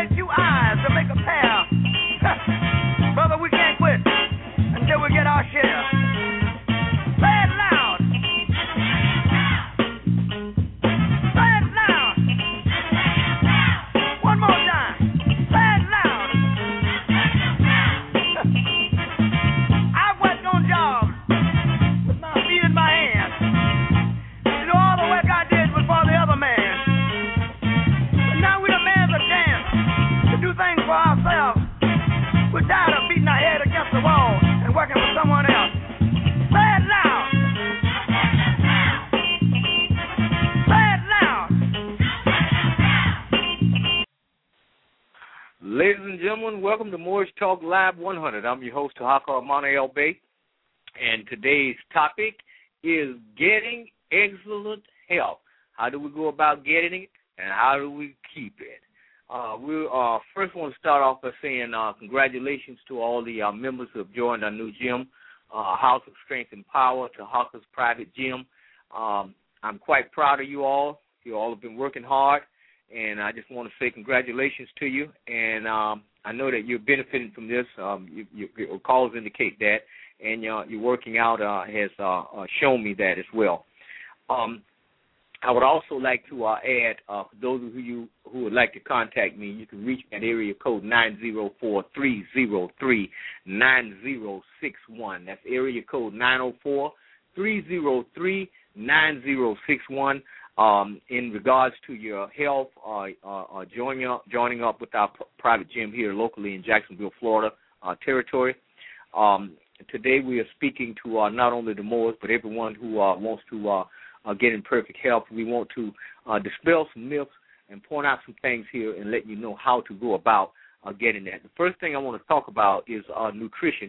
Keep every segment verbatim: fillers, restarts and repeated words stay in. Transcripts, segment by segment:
take two eyes to make a pair. Brother, we can't quit until we get our share. Say it loud. Say it loud. One more time. Say it loud. I worked on jobs with my feet in my hands. You know, all the work I did was for the other man. But now we demand a chance to do things for ourselves. We're tired of beating our head against the wall and working for someone else. Say it loud. Say it loud. Ladies and gentlemen, welcome to Moorish Talk Live one hundred. I'm your host, Tahaka Amana El Bey, and today's topic is getting excellent health. How do we go about getting it, and how do we keep it? Uh, we uh, first want to start off by saying uh, congratulations to all the uh, members who have joined our new gym, uh, House of Strength and Power, Tahaka's private gym. Um, I'm quite proud of you all. You all have been working hard, and I just want to say congratulations to you. And um, I know that you're benefiting from this. Um, you, you, your calls indicate that, and uh, your working out uh, has uh, uh, shown me that as well. Um, I would also like to uh, add, uh, for those of you who would like to contact me, you can reach me at area code nine zero four, three zero three, nine zero six one. That's area code nine zero four, three zero three, nine zero six one. Um, in regards to your health, uh, uh, uh, joining up, joining up with our p- private gym here locally in Jacksonville, Florida uh, territory. Um, today we are speaking to uh, not only the Moors, but everyone who uh, wants to uh, Uh, get in perfect health. We want to uh, dispel some myths and point out some things here and let you know how to go about uh, getting that. The first thing I want to talk about is uh, nutrition,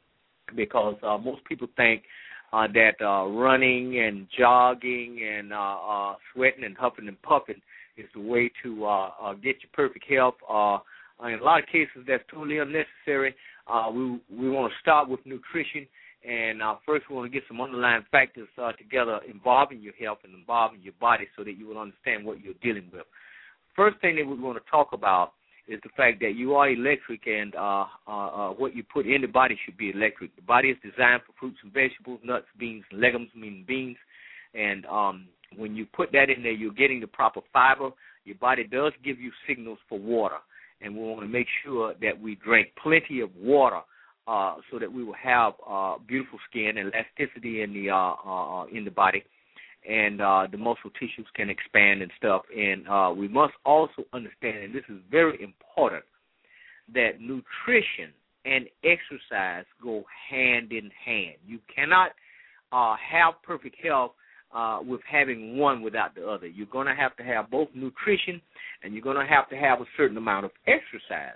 because uh, most people think uh, that uh, running and jogging and uh, uh, sweating and huffing and puffing is the way to uh, uh, get your perfect health. Uh, in a lot of cases, that's totally unnecessary. Uh, we we want to start with nutrition. And uh, first, we want to get some underlying factors uh, together involving your health and involving your body so that you will understand what you're dealing with. First thing that we're going to talk about is the fact that you are electric, and uh, uh, uh, what you put in the body should be electric. The body is designed for fruits and vegetables, nuts, beans, and legumes, meaning beans. And um, when you put that in there, you're getting the proper fiber. Your body does give you signals for water, and we want to make sure that we drink plenty of water Uh, so that we will have uh, beautiful skin and elasticity in the uh, uh, in the body, and uh, the muscle tissues can expand and stuff. And uh, we must also understand, and this is very important, that nutrition and exercise go hand in hand. You cannot uh, have perfect health uh, with having one without the other. You're going to have to have both nutrition, and you're going to have to have a certain amount of exercise.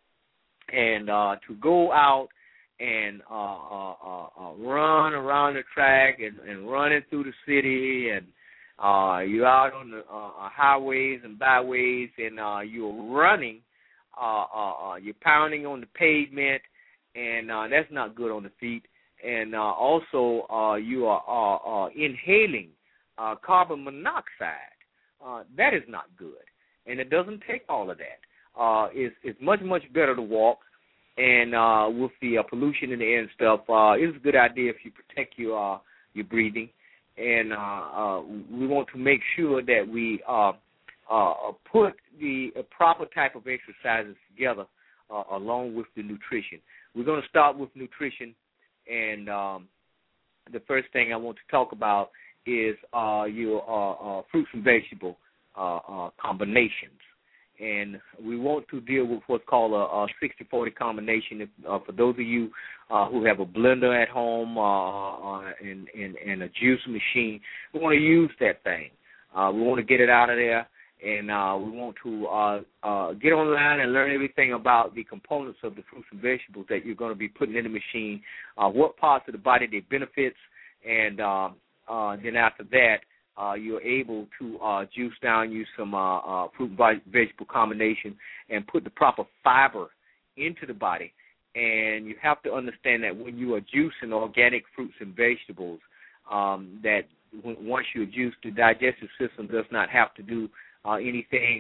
And uh, to go out and uh, uh, uh, uh, run around the track and, and running through the city, and uh, you're out on the uh, highways and byways, and uh, you're running, uh, uh, uh, you're pounding on the pavement, and uh, that's not good on the feet. And uh, also, uh, you are uh, uh, inhaling uh, carbon monoxide. Uh, that is not good, and it doesn't take all of that. Uh, it's, it's much, much better to walk, and uh, with the uh, pollution in the air and stuff, uh, it's a good idea if you protect your uh, your breathing, and uh, uh, we want to make sure that we uh, uh, put the uh, proper type of exercises together uh, along with the nutrition. We're going to start with nutrition, and um, the first thing I want to talk about is uh, your uh, uh, fruits and vegetable uh, uh, combinations. And we want to deal with what's called a, a sixty forty combination. If, uh, for those of you uh, who have a blender at home uh, uh, and, and, and a juice machine, we want to use that thing. Uh, we want to get it out of there, and uh, we want to uh, uh, get online and learn everything about the components of the fruits and vegetables that you're going to be putting in the machine, uh, what parts of the body they benefits, and uh, uh, then after that, Uh, you're able to uh, juice down, use some uh, uh, fruit and vegetable combination, and put the proper fiber into the body. And you have to understand that when you are juicing organic fruits and vegetables, um, that when, once you're juiced, the digestive system does not have to do uh, anything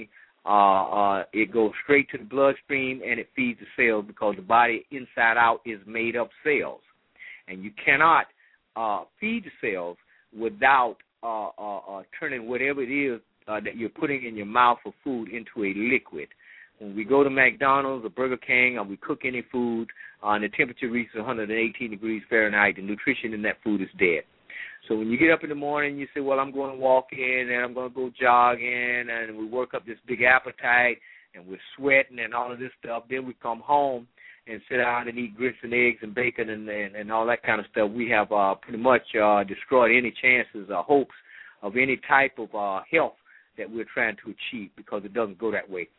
Uh, uh, it goes straight to the bloodstream and it feeds the cells because the body inside out is made of cells. And you cannot uh, feed the cells without uh, uh, uh, turning whatever it is uh, that you're putting in your mouth for food into a liquid. When we go to McDonald's or Burger King or we cook any food uh, and the temperature reaches one hundred eighteen degrees Fahrenheit, the nutrition in that food is dead. So when you get up in the morning, you say, well, I'm going to walk in and I'm going to go jogging, and we work up this big appetite and we're sweating and all of this stuff. Then we come home and sit down and eat grits and eggs and bacon and, and, and all that kind of stuff. We have uh, pretty much uh, destroyed any chances or hopes of any type of uh, health that we're trying to achieve because it doesn't go that way.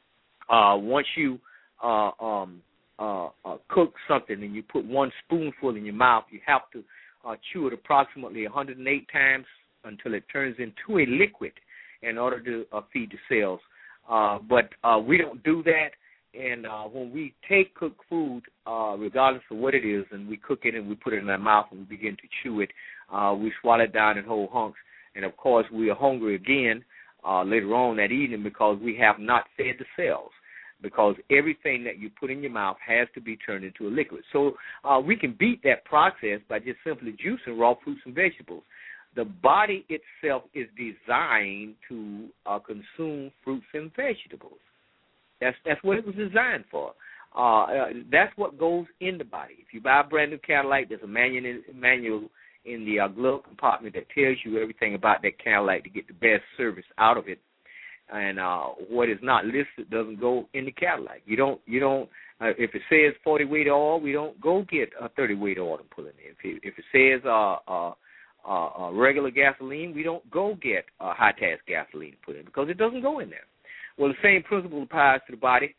Uh, once you uh, um, uh, uh, cook something and you put one spoonful in your mouth, you have to uh, chew it approximately one hundred eight times until it turns into a liquid in order to uh, feed the cells. Uh, but uh, we don't do that, and uh, when we take cooked food, uh, regardless of what it is, and we cook it and we put it in our mouth and we begin to chew it, uh, we swallow it down in whole hunks. And, of course, we are hungry again uh, later on that evening because we have not fed the cells, because everything that you put in your mouth has to be turned into a liquid. So uh, we can beat that process by just simply juicing raw fruits and vegetables. The body itself is designed to uh, consume fruits and vegetables. That's that's what it was designed for. Uh, uh, that's what goes in the body. If you buy a brand new Cadillac, there's a manual, manual in the uh, glove compartment that tells you everything about that Cadillac to get the best service out of it. And uh, what is not listed doesn't go in the Cadillac. You don't, you don't. Uh, if it says forty weight oil, we don't go get a thirty weight oil and pull it in. If it, if it says uh, uh, uh, uh, regular gasoline, we don't go get uh, high tax gasoline and put in because it doesn't go in there. Well, the same principle applies to the body.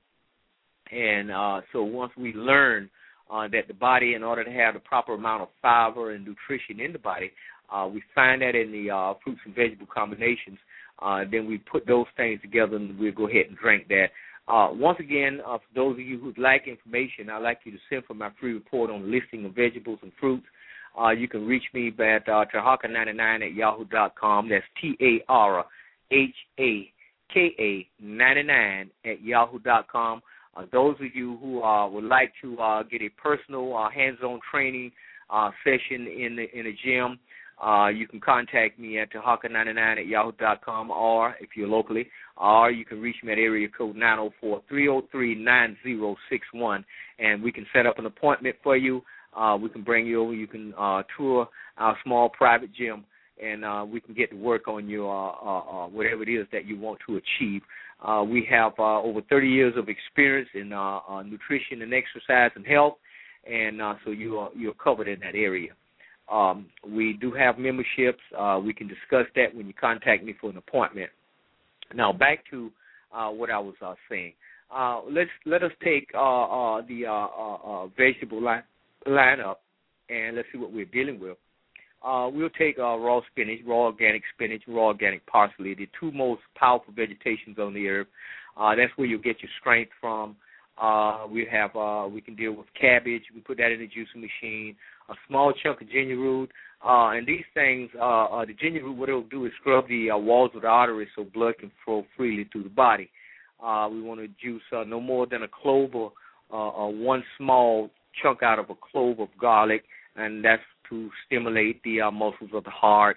And uh, so once we learn uh, that the body, in order to have the proper amount of fiber and nutrition in the body, uh, we find that in the uh, fruits and vegetable combinations. Uh, then we put those things together and we'll go ahead and drink that. Uh, once again, uh, for those of you who'd like information, I'd like you to send for my free report on listing of vegetables and fruits. Uh, you can reach me at uh, Tarhaka ninety-nine at yahoo dot com. That's T A R H A K A ninety-nine at yahoo dot com. Uh, those of you who uh, would like to uh, get a personal uh, hands-on training uh, session in the, in a gym, Uh, you can contact me at Tarhaka ninety-nine at yahoo dot com, or if you're locally, or you can reach me at area code nine oh four, three oh three, nine oh six one, and we can set up an appointment for you. Uh, we can bring you over. You can uh, tour our small private gym, and uh, we can get to work on your uh, uh, uh, whatever it is that you want to achieve. Uh, we have uh, over thirty years of experience in uh, uh, nutrition and exercise and health, and uh, so you are, you're covered in that area. Um, we do have memberships. Uh, we can discuss that when you contact me for an appointment. Now, back to uh, what I was uh, saying. Uh, let's let us take uh, uh, the uh, uh, uh, vegetable line lineup, and let's see what we're dealing with. Uh, we'll take uh, raw spinach, raw organic spinach, raw organic parsley, the two most powerful vegetations on the earth. Uh, that's where you'll get your strength from. Uh, we have uh, we can deal with cabbage. We put that in the juicing machine. A small chunk of ginger root, uh, and these things, uh, uh, the ginger root, what it'll do is scrub the uh, walls of the arteries so blood can flow freely through the body. Uh, we want to juice uh, no more than a clove or uh, uh, one small chunk out of a clove of garlic, and that's to stimulate the uh, muscles of the heart.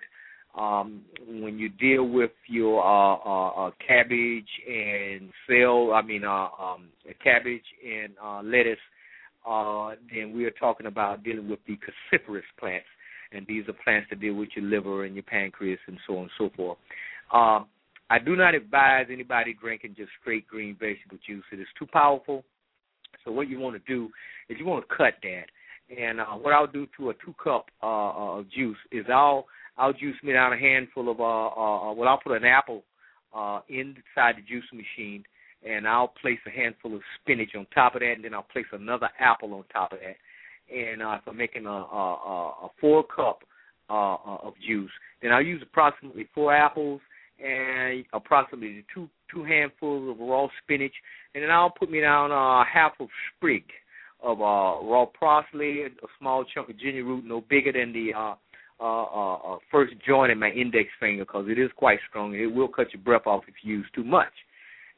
Um, when you deal with your uh, uh, uh, cabbage and cell, I mean uh, um, cabbage and uh, lettuce, Uh, then we are talking about dealing with the cruciferous plants, and these are plants that deal with your liver and your pancreas and so on and so forth. Uh, I do not advise anybody drinking just straight green vegetable juice. It is too powerful. So what you want to do is you want to cut that. And uh, what I'll do to a two-cup uh, of juice is I'll I'll juice me down a handful of, uh, uh, well, I'll put an apple uh, inside the juice machine, and I'll place a handful of spinach on top of that, and then I'll place another apple on top of that. And uh, if I'm making a, a, a four cup uh, of juice, then I'll use approximately four apples and approximately two two handfuls of raw spinach, and then I'll put me down uh, half a sprig of uh, raw parsley, a small chunk of ginger root, no bigger than the uh, uh, uh, uh, first joint in my index finger, because it is quite strong. It will cut your breath off if you use too much.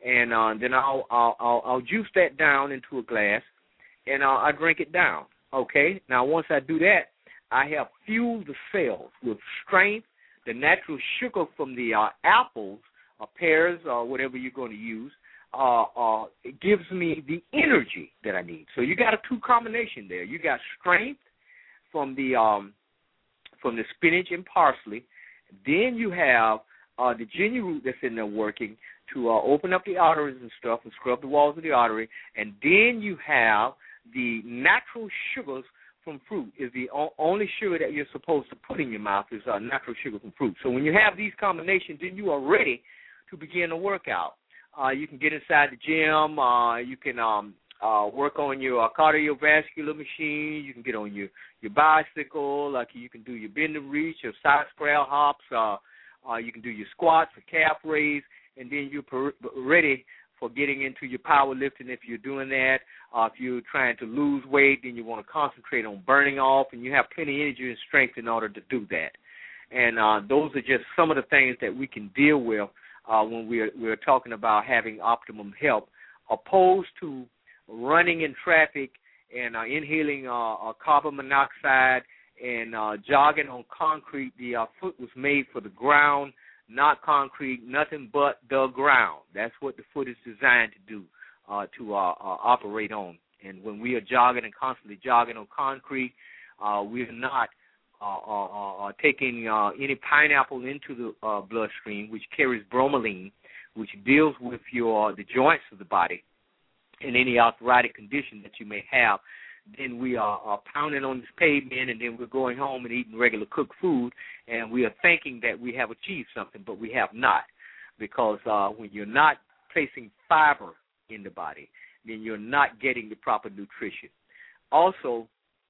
and uh, then I'll, I'll I'll I'll juice that down into a glass, and uh, I drink it down. Okay. Now once I do that, I have fueled the cells with strength, the natural sugar from the uh, apples, or pears, or whatever you're going to use. Uh, uh, it gives me the energy that I need. So you got a two combination there. You got strength from the um, from the spinach and parsley. Then you have uh, the ginger root that's in there working to uh, open up the arteries and stuff and scrub the walls of the artery. And then you have the natural sugars from fruit. Is the o- only sugar that you're supposed to put in your mouth is uh, natural sugar from fruit. So when you have these combinations, then you are ready to begin the workout. Uh, you can get inside the gym. Uh, you can um, uh, work on your uh, cardiovascular machine. You can get on your, your bicycle. Like you can do your bend and reach, your side sprawl hops. Uh, uh, you can do your squats, or calf raise, and then you're per- ready for getting into your powerlifting if you're doing that. Uh, if you're trying to lose weight, then you want to concentrate on burning off, and you have plenty of energy and strength in order to do that. And uh, those are just some of the things that we can deal with Uh, when we're, we're talking about having optimum health, opposed to running in traffic and uh, inhaling uh, uh, carbon monoxide and uh, jogging on concrete. The uh, foot was made for the ground, not concrete, nothing but the ground. That's what the foot is designed to do, uh, to uh, uh, operate on. And when we are jogging and constantly jogging on concrete, uh, we're not Uh, uh, uh, taking uh, any pineapple into the uh, bloodstream, which carries bromelain, which deals with your the joints of the body and any arthritic condition that you may have. Then we are, are pounding on this pavement, and then we're going home and eating regular cooked food, and we are thinking that we have achieved something, but we have not, because uh, when you're not placing fiber in the body, then you're not getting the proper nutrition. Also,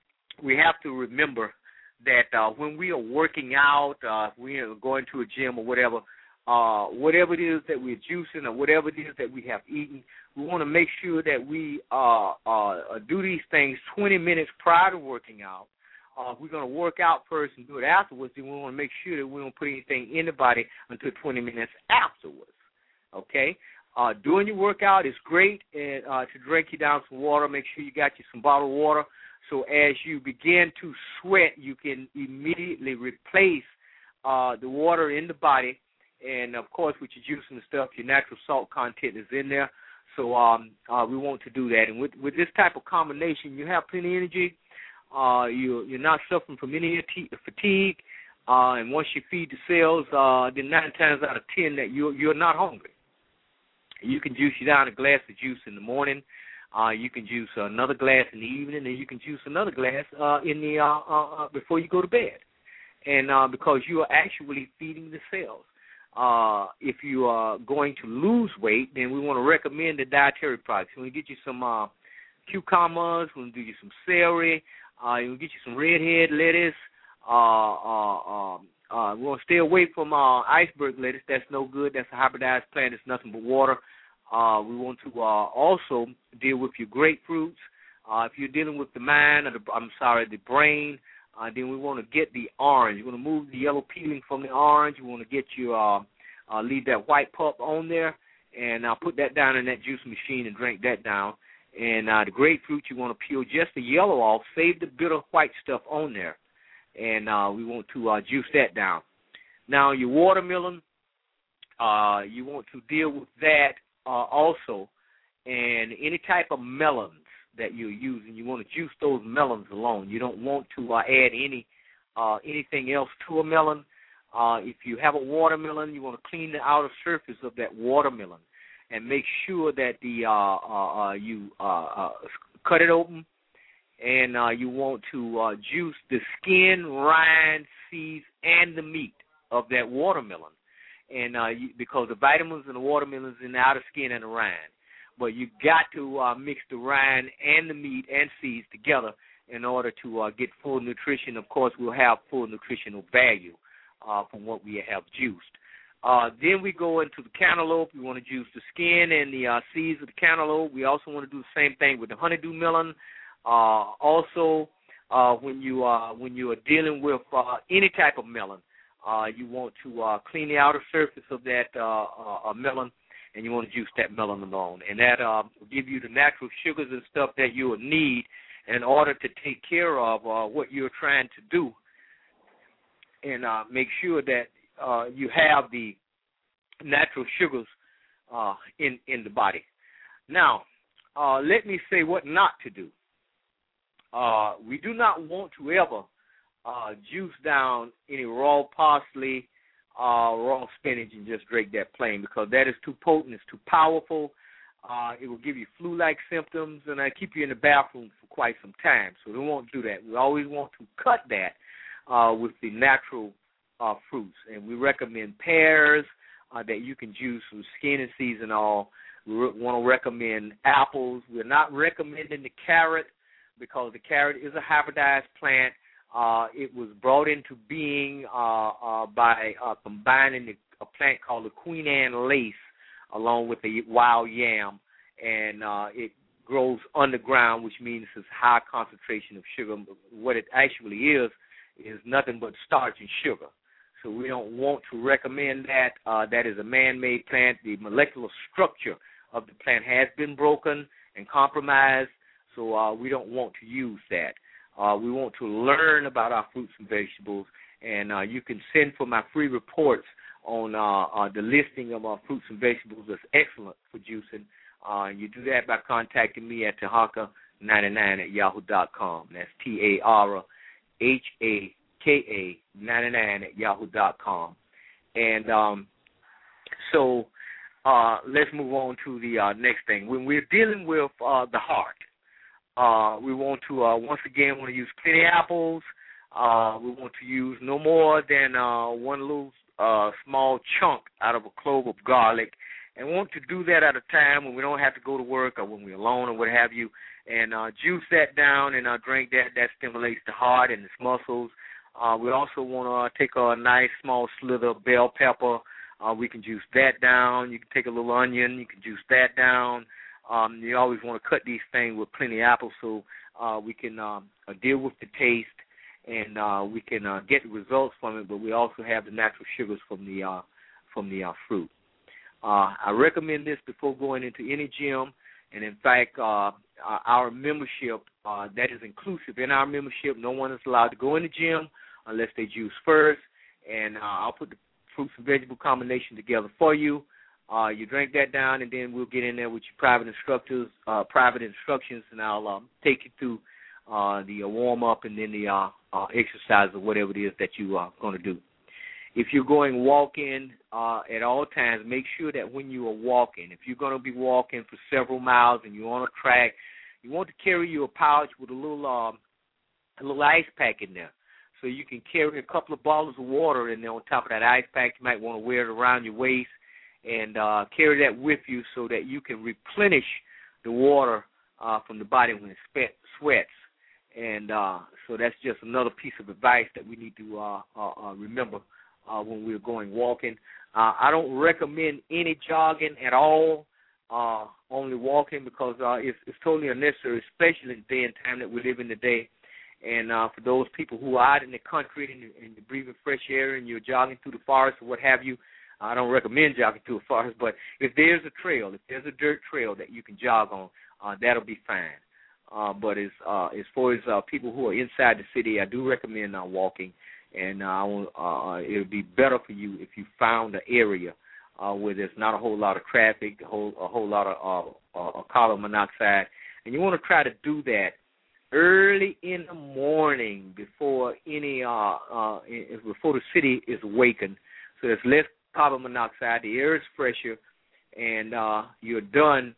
we have to remember that uh, when we are working out, uh, we are going to a gym or whatever, uh, whatever it is that we're juicing or whatever it is that we have eaten, we want to make sure that we uh, uh, do these things twenty minutes prior to working out. Uh, if we're going to work out first and do it afterwards, then we want to make sure that we don't put anything in the body until twenty minutes afterwards, okay? Uh, doing your workout is great, and uh, to drink you down some water, make sure you got you some bottled water. So as you begin to sweat, you can immediately replace uh, the water in the body. And, of course, with your juice and stuff, your natural salt content is in there. So um, uh, we want to do that. And with, with this type of combination, you have plenty of energy. Uh, you, you're not suffering from any fatigue. Uh, and once you feed the cells, uh, then nine times out of ten that you're, you're not hungry. You can juice you down a glass of juice in the morning. Uh, you can juice another glass in the evening, and you can juice another glass uh, in the uh, uh, before you go to bed. And uh, because you are actually feeding the cells. Uh, if you are going to lose weight, then we want to recommend the dietary products. We're going to get you some uh, cucumbers. We're going to do you some celery. Uh, we'll get you some redhead lettuce. Uh, uh, uh, uh, we're going to stay away from uh, iceberg lettuce. That's no good. That's a hybridized plant. It's nothing but water. Uh, we want to uh, also deal with your grapefruits. Uh, if you're dealing with the mind, or the, I'm sorry, the brain, uh, then we want to get the orange. You want to move the yellow peeling from the orange. You want to get your, uh, uh, leave that white pulp on there, and uh, put that down in that juice machine and drink that down. And uh, the grapefruit, you want to peel just the yellow off, save the bitter white stuff on there, and uh, we want to uh, juice that down. Now, your watermelon, uh, you want to deal with that Uh, also, and any type of melons that you're using, you want to juice those melons alone. You don't want to uh, add any uh, anything else to a melon. Uh, if you have a watermelon, you want to clean the outer surface of that watermelon and make sure that the uh, uh, uh, you uh, uh, cut it open, and uh, you want to uh, juice the skin, rind, seeds, and the meat of that watermelon. And uh, you, because the vitamins in the watermelon is in the outer skin and the rind. But you got to uh, mix the rind and the meat and seeds together in order to uh, get full nutrition. Of course, we'll have full nutritional value uh, from what we have juiced. Uh, then we go into the cantaloupe. We want to juice the skin and the uh, seeds of the cantaloupe. We also want to do the same thing with the honeydew melon. Uh, also, uh, when you uh, when you are dealing with uh, any type of melon, Uh, you want to uh, clean the outer surface of that uh, uh, melon and you want to juice that melon alone. And that uh, will give you the natural sugars and stuff that you will need in order to take care of uh, what you're trying to do, and uh, make sure that uh, you have the natural sugars uh, in, in the body. Now, uh, let me say what not to do. Uh, we do not want to ever uh, juice down any raw parsley, uh, raw spinach, and just drink that plain, because that is too potent, it's too powerful. Uh, it will give you flu-like symptoms, and it'll keep you in the bathroom for quite some time. So we won't do that. We always want to cut that uh, with the natural uh, fruits. And we recommend pears uh, that you can juice with skin and seeds and all. We re- want to recommend apples. We're not recommending the carrot, because the carrot is a hybridized plant. Uh, it was brought into being uh, uh, by uh, combining the, a plant called the Queen Anne lace along with the wild yam, and uh, it grows underground, which means it's high concentration of sugar. What it actually is is nothing but starch and sugar. So we don't want to recommend that. Uh, that is a man-made plant. The molecular structure of the plant has been broken and compromised, so uh, we don't want to use that. Uh, we want to learn about our fruits and vegetables, and uh, you can send for my free reports on uh, uh, the listing of our fruits and vegetables. That's excellent for juicing. Uh, you do that by contacting me at tahaka ninety-nine at yahoo dot com. That's T A R H A K A ninety-nine at yahoo dot com. And um, so uh, let's move on to the uh, next thing. When we're dealing with uh, the heart, uh, we want to, uh, once again, want to use plenty of apples. Uh, we want to use no more than uh, one little uh, small chunk out of a clove of garlic, and want to do that at a time when we don't have to go to work or when we're alone or what have you, and uh, juice that down and uh, drink that. That stimulates the heart and its muscles. Uh, we also want to take a nice small slither of bell pepper. Uh, we can juice that down. You can take a little onion. You can juice that down. Um, you always want to cut these things with plenty of apples so uh, we can um, uh, deal with the taste, and uh, we can uh, get the results from it, but we also have the natural sugars from the uh, from the uh, fruit. Uh, I recommend this before going into any gym, and in fact, uh, our membership, uh, that is inclusive. In our membership, no one is allowed to go in the gym unless they juice first, and uh, I'll put the fruits and vegetable combination together for you. Uh, you drink that down, and then we'll get in there with your private instructors, uh, private instructions, and I'll um, take you through uh, the uh, warm-up and then the uh, uh, exercise or whatever it is that you are going to do. If you're going walking uh, at all times, make sure that when you are walking, if you're going to be walking for several miles and you're on a track, you want to carry your pouch with a little um, a little ice pack in there. So you can carry a couple of bottles of water in there on top of that ice pack. You might want to wear it around your waist and uh, carry that with you so that you can replenish the water uh, from the body when it spe- sweats. And uh, so that's just another piece of advice that we need to uh, uh, uh, remember uh, when we're going walking. Uh, I don't recommend any jogging at all, uh, only walking, because uh, it's, it's totally unnecessary, especially in the day and time that we live in today. And uh, for those people who are out in the country and, and you're breathing fresh air and you're jogging through the forest or what have you, I don't recommend jogging through a forest, but if there's a trail, if there's a dirt trail that you can jog on, uh, that'll be fine. Uh, but as uh, as far as uh, people who are inside the city, I do recommend uh, walking, and uh, uh, it'll be better for you if you found an area uh, where there's not a whole lot of traffic, a whole, a whole lot of uh, uh, carbon monoxide, and you want to try to do that early in the morning before any uh, uh, before the city is awakened, so there's less carbon monoxide, the air is fresher, and uh, you're done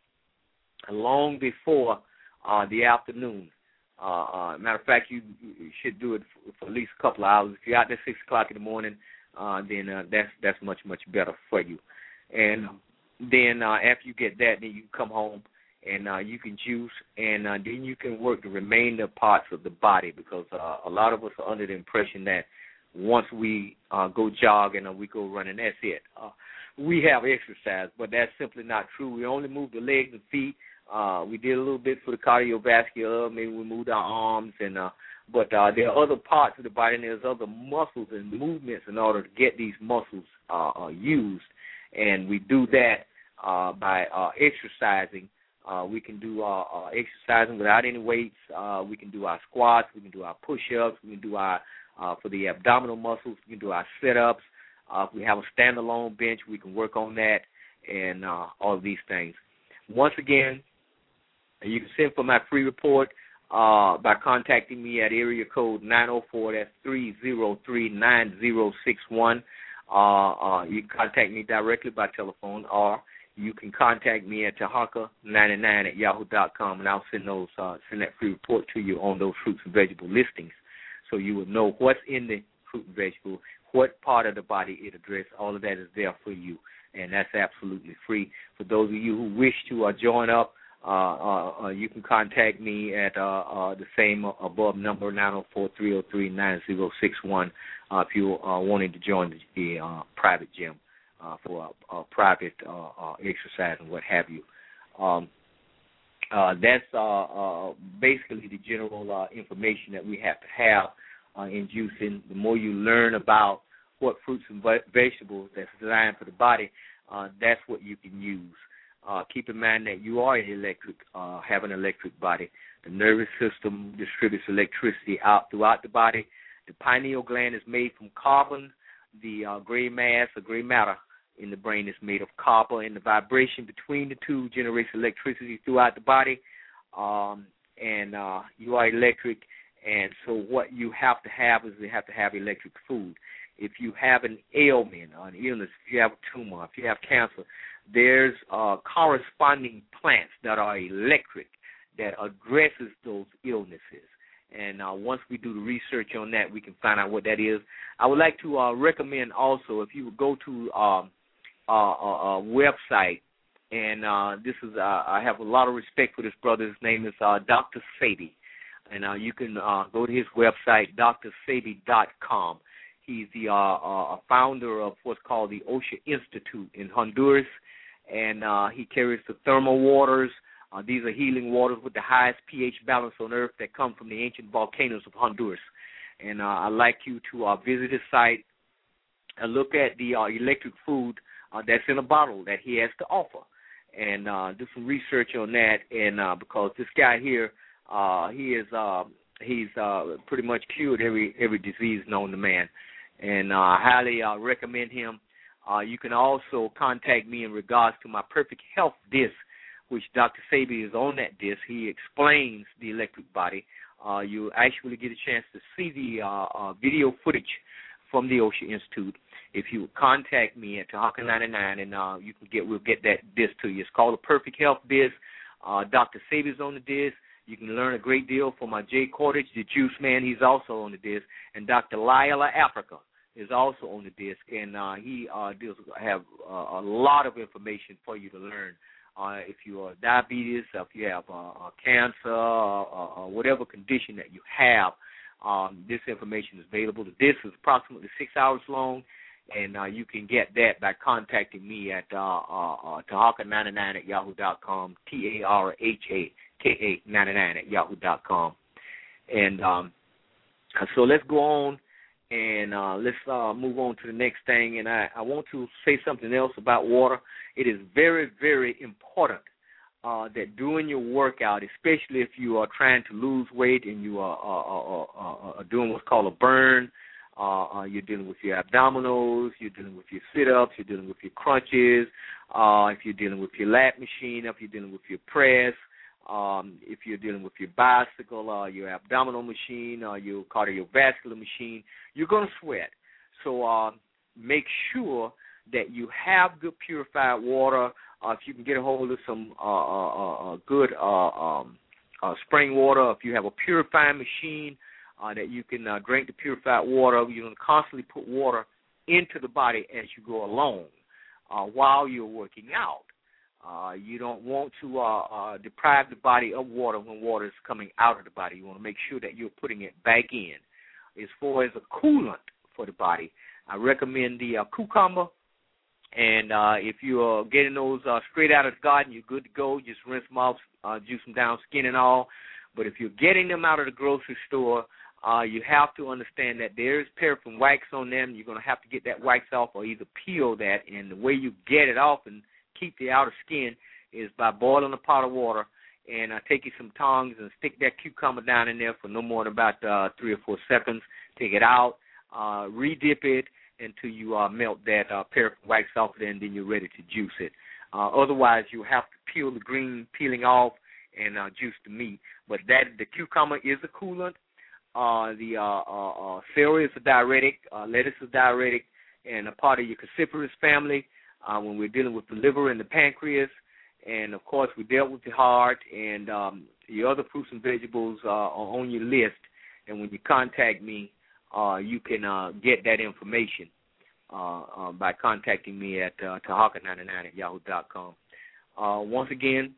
long before uh, the afternoon. Uh, uh, matter of fact, you, you should do it for, for at least a couple of hours. If you're out there six o'clock in the morning, uh, then uh, that's that's much much better for you. And then uh, after you get that, then you can come home and uh, you can juice, and uh, then you can work the remainder parts of the body, because uh, a lot of us are under the impression that once we uh, go jogging or we go running, that's it. Uh, we have exercise, but that's simply not true. We only move the legs and feet. Uh, we did a little bit for the cardiovascular. Maybe we moved our arms, and uh, but uh, there are other parts of the body, and there's other muscles and movements in order to get these muscles uh, uh, used. And we do that uh, by uh, exercising. Uh, we can do uh, uh, exercising without any weights. Uh, we can do our squats. We can do our push-ups. We can do our, uh, for the abdominal muscles, we can do our sit-ups. Uh, if we have a standalone bench, we can work on that and uh, all of these things. Once again, you can send for my free report uh, by contacting me at area code nine oh four, that's three oh three, nine oh six one. Uh, uh, you can contact me directly by telephone, or you can contact me at tahaka ninety-nine at yahoo dot com, and I'll send those uh, send that free report to you on those fruits and vegetable listings, so you will know what's in the fruit and vegetable, what part of the body it addresses. All of that is there for you, and that's absolutely free. For those of you who wish to uh, join up, uh, uh, uh, you can contact me at uh, uh, the same above number, nine oh four, three oh three, nine oh six one, uh, if you're uh, wanting to join the, the uh, private gym uh, for a, a private uh, uh, exercise and what have you. Um, uh, that's uh, uh, basically the general uh, information that we have to have uh, in juicing. The more you learn about what fruits and vegetables that's designed for the body, uh, that's what you can use. Uh, keep in mind that you are electric, uh, have an electric body. The nervous system distributes electricity out throughout the body. The pineal gland is made from carbon. The uh, gray mass or gray matter in the brain is made of copper, and the vibration between the two generates electricity throughout the body. Um, and uh, you are electric, and so what you have to have is you have to have electric food. If you have an ailment or an illness, if you have a tumor, if you have cancer, there's uh, corresponding plants that are electric that addresses those illnesses. And uh, once we do the research on that, we can find out what that is. I would like to uh, recommend also, if you would go to um, uh, a, a website, and uh, this is, uh, I have a lot of respect for this brother. His name is uh, Doctor Sebi. And uh, you can uh, go to his website, D R sebi dot com. He's the uh, uh, founder of what's called the OSHA Institute in Honduras, and uh, he carries the thermal waters. Uh, these are healing waters with the highest pH balance on earth that come from the ancient volcanoes of Honduras. And uh, I'd like you to uh, visit his site and look at the uh, electric food uh, that's in a bottle that he has to offer, and uh, do some research on that. And uh, because this guy here, uh, he is uh, he's uh, pretty much cured every every disease known to man. And uh, I highly uh, recommend him. Uh, you can also contact me in regards to my Perfect Health disc, which Doctor Sebi is on that disc. He explains the electric body. Uh, you actually get a chance to see the uh, uh, video footage from the OSHA Institute if you contact me at Tahaka ninety-nine, and uh, you can get we'll get that disc to you. It's called the Perfect Health disc. Uh, Doctor Sebi is on the disc. You can learn a great deal from my Jay Cordage, the Juice Man. He's also on the disc, and Doctor Lila Africa is also on the disc, and uh, he uh, deals have uh, a lot of information for you to learn. Uh, if you are diabetes, if you have uh, uh, cancer, uh, uh, whatever condition that you have, um, this information is available. The disc is approximately six hours long, and uh, you can get that by contacting me at uh, uh, uh, Tahaka ninety-nine at yahoo dot com, T A R H A K A ninety-nine at yahoo dot com. And um, so let's go on. And uh, let's uh, move on to the next thing. And I, I want to say something else about water. It is very, very important uh, that during your workout, especially if you are trying to lose weight and you are, are, are, are doing what's called a burn, uh, uh, you're dealing with your abdominals, you're dealing with your sit-ups, you're dealing with your crunches, uh, if you're dealing with your lat machine, if you're dealing with your press, Um, if you're dealing with your bicycle, uh, your abdominal machine, or your cardiovascular machine, you're going to sweat. So uh, make sure that you have good purified water. Uh, if you can get a hold of some uh, uh, uh, good uh, um, uh, spring water, if you have a purifying machine uh, that you can uh, drink the purified water, you can constantly put water into the body as you go along uh, while you're working out. Uh, you don't want to uh, uh, deprive the body of water when water is coming out of the body. You want to make sure that you're putting it back in. As far as a coolant for the body, I recommend the uh, cucumber. And uh, if you're getting those uh, straight out of the garden, you're good to go. Just rinse them off, uh, juice them down, skin and all. But if you're getting them out of the grocery store, uh, you have to understand that there is paraffin wax on them. You're going to have to get that wax off or either peel that. And the way you get it off and keep the outer skin is by boiling a pot of water and uh, take you some tongs and stick that cucumber down in there for no more than about uh, three or four seconds. Take it out, uh, re-dip it until you uh, melt that uh, paraffin wax off there, and then you're ready to juice it. Uh, otherwise, you have to peel the green peeling off and uh, juice the meat. But that the cucumber is a coolant. Uh, the uh, uh, uh, celery is a diuretic. Uh, lettuce is diuretic, and a part of your cruciferous family uh, when we're dealing with the liver and the pancreas. And, of course, we dealt with the heart, and um, your other fruits and vegetables uh, are on your list. And when you contact me, uh, you can uh, get that information uh, uh, by contacting me at uh, tahaka ninety-nine at yahoo dot com. Uh, once again,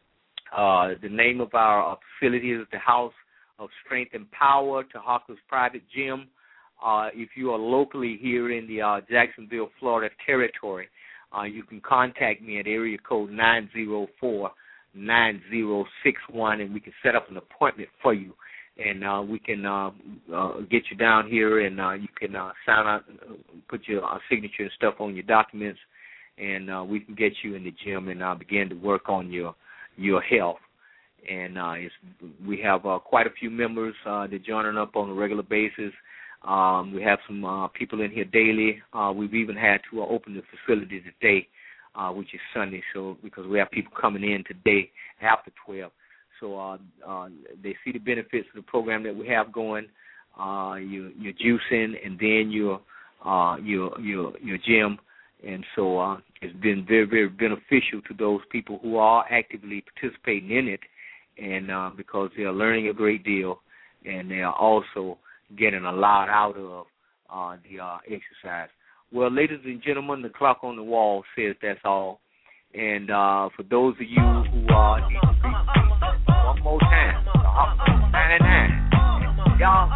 uh, the name of our uh, facility is the House of Strength and Power, Tahaka's private gym. Uh, if you are locally here in the uh, Jacksonville, Florida territory, Uh, you can contact me at area code nine zero four, nine zero six one, and we can set up an appointment for you. And uh, we can uh, uh, get you down here, and uh, you can uh, sign out, uh, put your uh, signature and stuff on your documents, and uh, we can get you in the gym and uh, begin to work on your your health. And uh, it's, we have uh, quite a few members uh, that joining up on a regular basis. Um, we have some uh, people in here daily. Uh, we've even had to uh, open the facility today, uh, which is Sunday, so because we have people coming in today after twelve. So uh, uh, they see the benefits of the program that we have going. Uh, you, you're juicing, and then your uh, your your your gym, and so uh, it's been very very beneficial to those people who are actively participating in it, and uh, because they are learning a great deal, and they are also getting a lot out of uh, the uh, exercise. Well, ladies and gentlemen, the clock on the wall says that's all. And uh, for those of you who uh, need to be one more time, ninety-nine, y'all,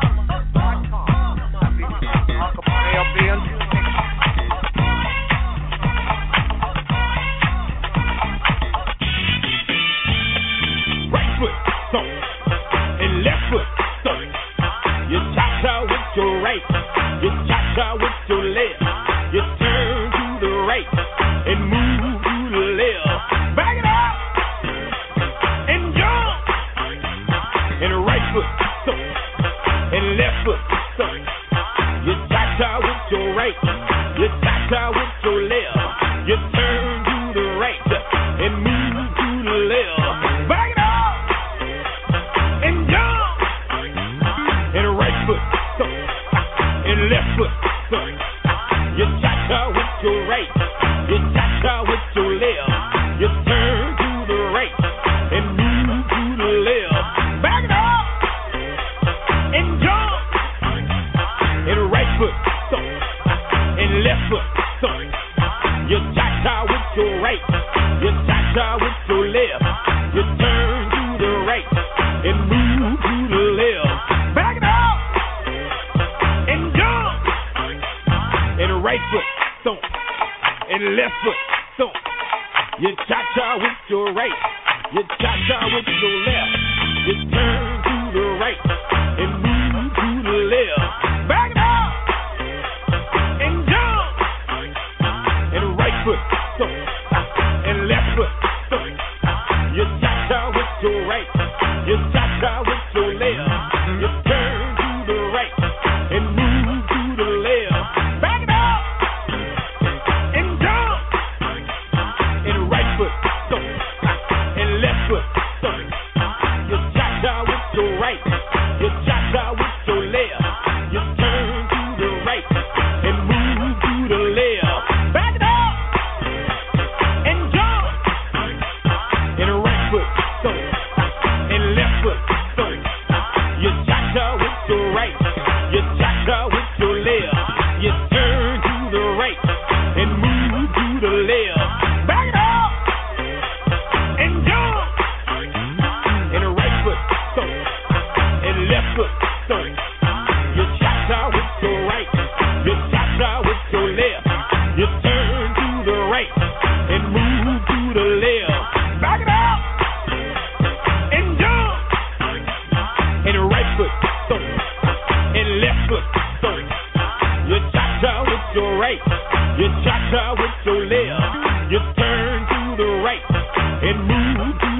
I'll be talking about L B L. Right foot, stomp, and left foot, stomp. You cha-cha with your right, you cha-cha with your left. You turn to the right and move to the left. Back it up and jump. And right foot, so, and left foot, so. You cha-cha with your right, you cha-cha with your left. You turn to the right and move to the left. Back it up and jump. And right foot, so, and left foot, so. You cha-cha with your right, you cha-cha with your left. You turn to the right and move to the left. Back it up and jump. And right foot, so, and left foot, so. You cha-cha with your right, you cha-cha with your left. You turn to the right and move to the left. Back it up and jump. And right foot, stomp, and left foot, stomp. You cha-cha with your right, you cha-cha with your left. You turn to the right and move to the left. Back it up and jump. And right foot, stomp, and left foot, stomp. You cha-cha with your right, you cha-cha with your left. You turn to the right and move to the left. Back it up and jump. And right foot, stomp, and left foot, stomp. You cha-cha with your right, you cha-cha with your left. You turn to the right and move to the left. Back it up and jump. And right foot, stomp, and left foot, stomp. You cha-cha with your right, you cha-cha with your left. You turn to the right and move to the left. Back it up and jump. And right foot, stomp, and left foot, stomp. You cha-cha with your right, you cha-cha with your left. You turn to the right and move to the left. Back it up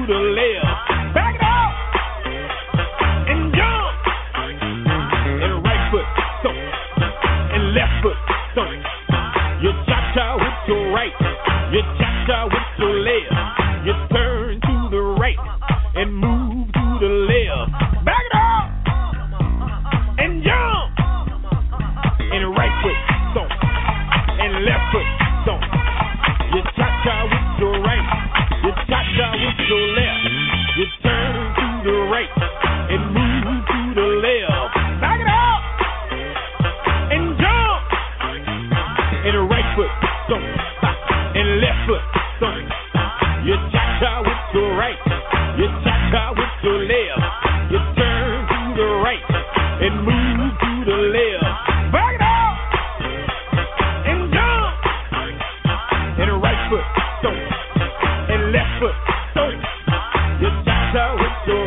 the left. Back it up and jump. And right foot stomp and left foot stomp. You cha-cha with your right. You cha-cha with your left. You turn to the right and move to the left. Back it up and jump. And right foot stomp and left foot stomp. You cha-cha with your right. You cha-cha with your left. You turn to the right and move to the left. Back it up and jump. And right foot stomp and left foot stomp. You cha-cha with your right. You cha-cha with your left. You turn to the right and move to the left. Back it up and jump. And right foot stomp and left foot stomp. You cha-cha with your